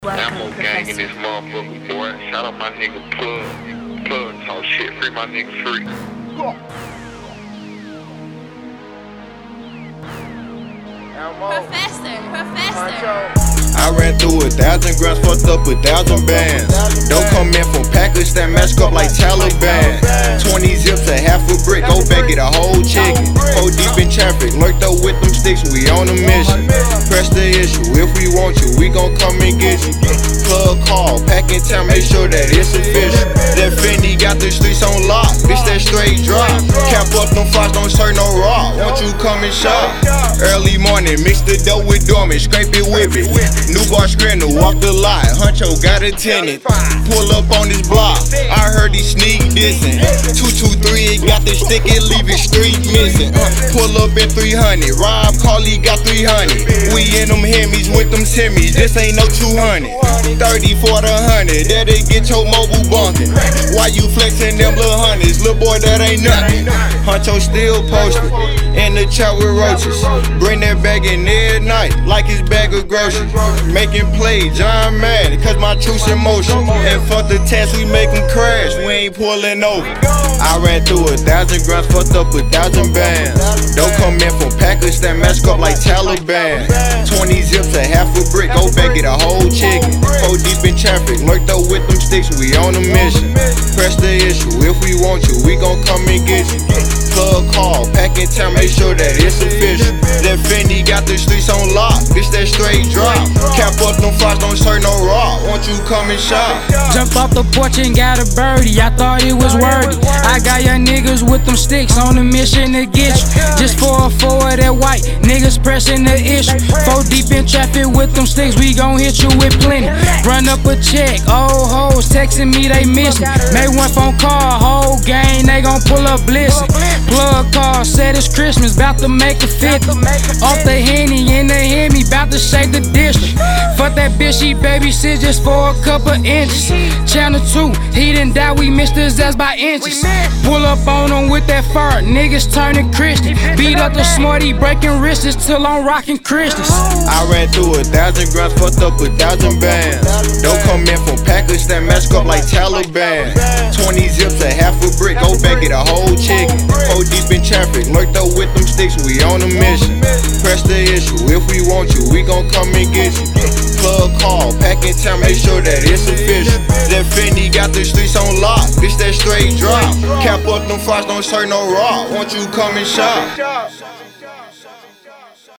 Ammo gang in this motherfucker, boy. Shout out my nigga Plug. Plug talk shit, free my nigga free. Professor. I ran through 1,000 grams, fucked up 1,000 bands. Don't come in from Pakistan, mask up like Taliban. 20 zips, a half a brick, go back, get a whole chicken. Go deep in traffic, lurked up with them sticks, we on a mission. Press the issue, if we want you, we gon' come and get you. Plug call, pack in town, make sure that it's official. That Fendi got the streets on lock, bitch that straight drop. Cap up them flies, don't serve no rock, won't you come and shop? Early morning, mix the dough with dormant, scrape it, whip it. New bar screener, walk the lot, Huncho got a tenant. Pull up on this block, I heard he sneak dissing. 223, it got the stick, it leave it street missing. Pull up in 300, Rob Carly got 300. We in them Hemis with them semis, this ain't no 200. 30 for the 100, that'll get your mobile bunking. Why you flexing them little hundreds, little boy, that ain't nothing. Huncho still posted, in the chat with roaches. Bring that bag in every night, like his bag of groceries. Making plays, John mad, cause my truth's in motion. And fuck the test, we make them crash, we ain't pulling over. I ran through 1,000 grams, fucked up 1,000 bands. Don't come in from Pakistan, mask up like Taliban. 20 zips, a half a brick, go back, get a whole chicken. Go deep in traffic, lurked up with them sticks, we on a mission. Press the issue, if we want you, we gon' come and get you. Plug call, pack in town, make sure that it's official. That Fendi got the streets on lock, bitch that straight drop. Cap up them flies, don't serve no rock, won't you come and shop? Jumped off the porch and got a birdie, I thought it was worthy. I got young niggas with them sticks on a mission to get you. Just for a four of that white, niggas pressing the issue. 4 deep in traffic with them sticks, we gon' hit you with plenty. Run up a check, old hoes texting me, they miss me. Made one phone call, whole gang, they gon' pull up blissing. Plug call, said it's Christmas, bout to make a 50. Off the Henny in the Hemi, bout to shake the district. Fuck that bitch, she babysit just for a couple inches. Channel 2, he didn't die, we missed his ass by inches. Pull up on him with that fart, niggas turning Christian. Beat up the smarty, breaking wrists till I'm rocking Christians. I ran through 1,000 grams, fucked up 1,000 bands. Don't come in from Pakistan, mask up like Taliban. 20 zips, a half a brick, go back, get a whole chicken. Go deep in traffic, lurked up with them sticks, we on a mission. Press the issue, if we want you, we gon' come and get you. Plug call, pack in town, make sure that it's official. That Fendi got the streets on lock, bitch that straight drop. Cap up them flies, don't serve no rock, won't you come and shop?